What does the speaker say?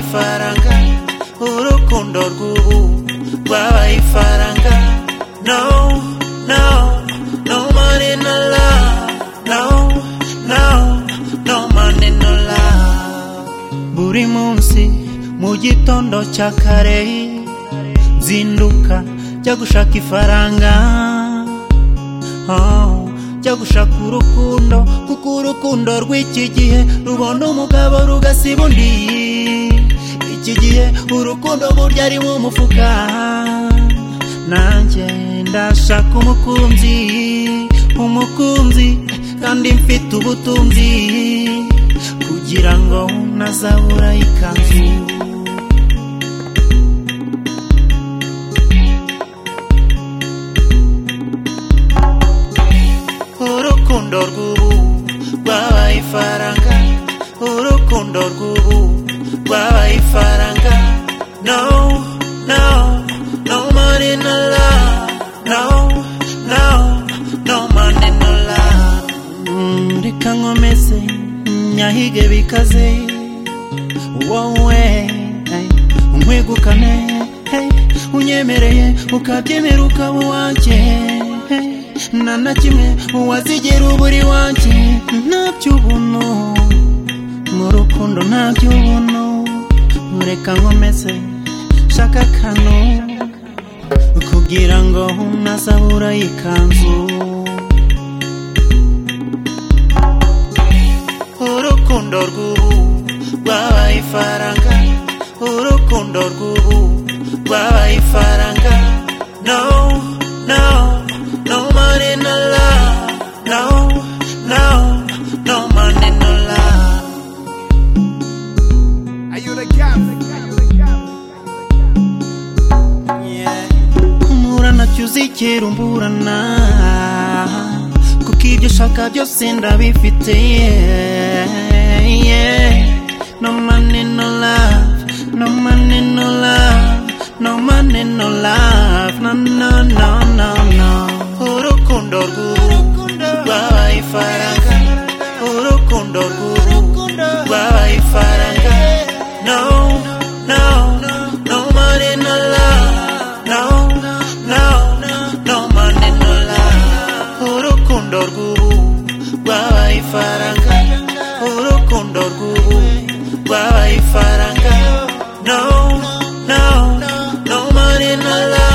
ifaranga, urukundo rw'ubu rwabaye ifaranga. No, no, no money, no love. No, no, no money, no love. Buri munsi mu gitondo cya kare zinduka jya gushaka ifaranga, jya gushaka urukundo, kuko urukundo rw'iki gihe rubona umugabo rugasiba undi. Iki gihe urukundo burya ari mu mufuka. Nanjye ndashaka umukunzi, umukunzi kandi mfite ubutunzi, kugira ngo ntazabura ikanzu. Urukundo rw'ubu rwabaye ifaranga, urukundo rw'ubu rwabaye ifaranga. No, no, no money, no love. No, no, no money, no love. Reka nkomeze nyahige bikaze, wowe unkwegukane, unyemereye ukabyemera ukaba uwanjye. Nta na kimwe wazigera uburi wanjye, ntabyo ubuntu mu rukundo, ntabyo ubuntu. Reka nkomeze shaka akantu, kugira ngo ntazabura ikanzu. Urukundo rw'ubu rwabaye ifaranga, urukundo rw'ubu rwabaye ifaranga. No, no, no money, no love. No, no, no money, no love. Are you the gap? Umurana cyuzikera umburana, kuko ibyo ushaka byose ndabifite. No money, no love. No money, no love. No money, no love. No, no, no, no, no. Urukundo rw'ubu rwabaye ifaranga, urukundo rw'ubu rwabaye ifaranga. No, no, no money, no love. No, no, no money, no love. Urukundo rw'ubu rwabaye ifaranga, urukundo rw'ubu rwabaye ifaranga. No, no, no money, no love.